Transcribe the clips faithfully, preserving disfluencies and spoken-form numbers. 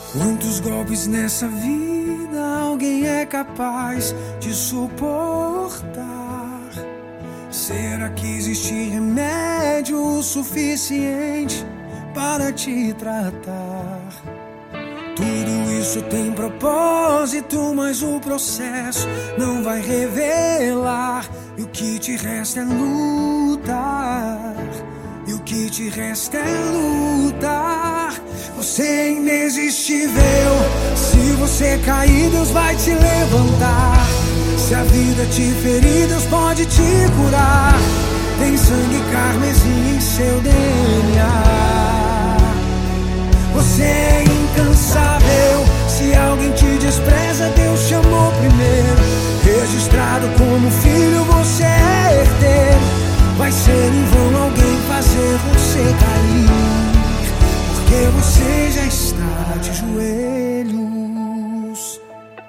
Quantos golpes nessa vida alguém é capaz de suportar? Será que existe remédio o suficiente para te tratar? Tudo isso tem propósito, mas o processo não vai revelar. E o que te resta é lutar. E o que te resta é lutar. Você é inexistível. Se você cair, Deus vai te levantar. Se a vida te ferir, Deus pode te curar. Tem sangue carmesim em seu D N A. Você é incansável. Se alguém te despreza, Deus chamou primeiro. Registrado como filho, você é herdeiro. Vai ser em vão alguém fazer você cair, porque você já está de joelhos.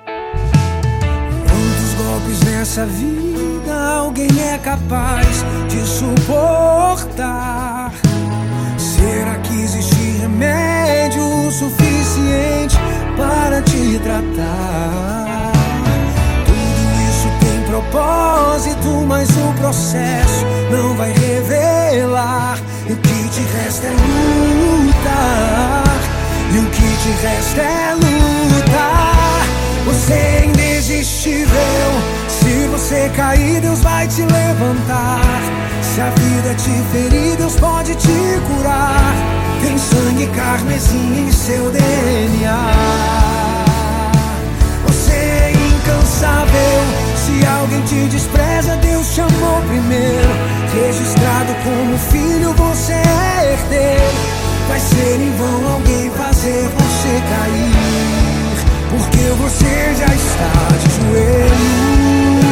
Quantos golpes nessa vida alguém é capaz de suportar? Será que existe remédio suficiente para te tratar? Tudo isso tem propósito, mas o processo não vai revelar. E o que te resta é lutar. E o que te resta é lutar. Você é indesistível. Se você cair, Deus vai te levantar. Se a vida te ferir, Deus pode te curar. Tem sangue carmesim em seu D N A. Você é incansável. Se alguém te despreza, Deus chamou primeiro. Registrado como filho, você é herdeiro. Vai ser em vão alguém fazer você cair, porque você já está de joelho.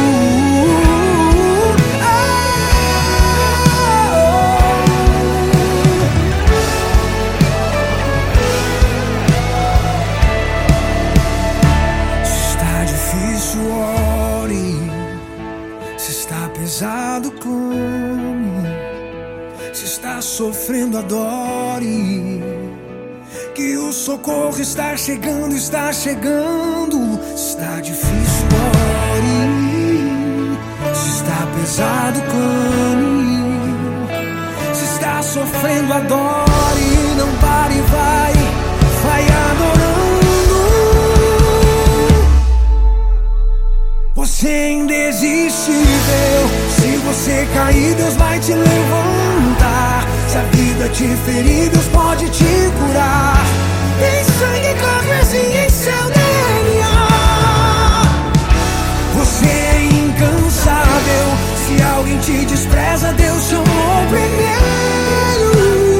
Pesado, clame. Se está sofrendo, adore. Que o socorro está chegando, está chegando. Se está difícil, ore. Se está pesado, clame. Se está sofrendo, adore. Não pare, vai, vai adorando. Você é indesistível. Se você cair, Deus vai te levantar. Se a vida te ferir, Deus pode te curar. Tem sangue carmesim em seu D N A. Você é incansável. Se alguém te despreza, Deus chamou primeiro.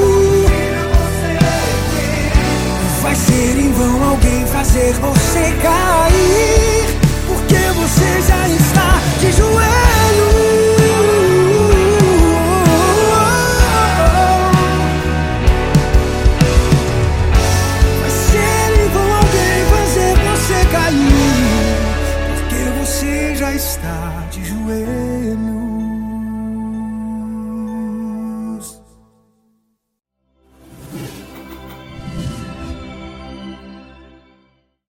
Vai ser em vão alguém fazer você cair, porque você já está de joelho. Vai ser em vão alguém fazer você cair, porque você já está de joelho.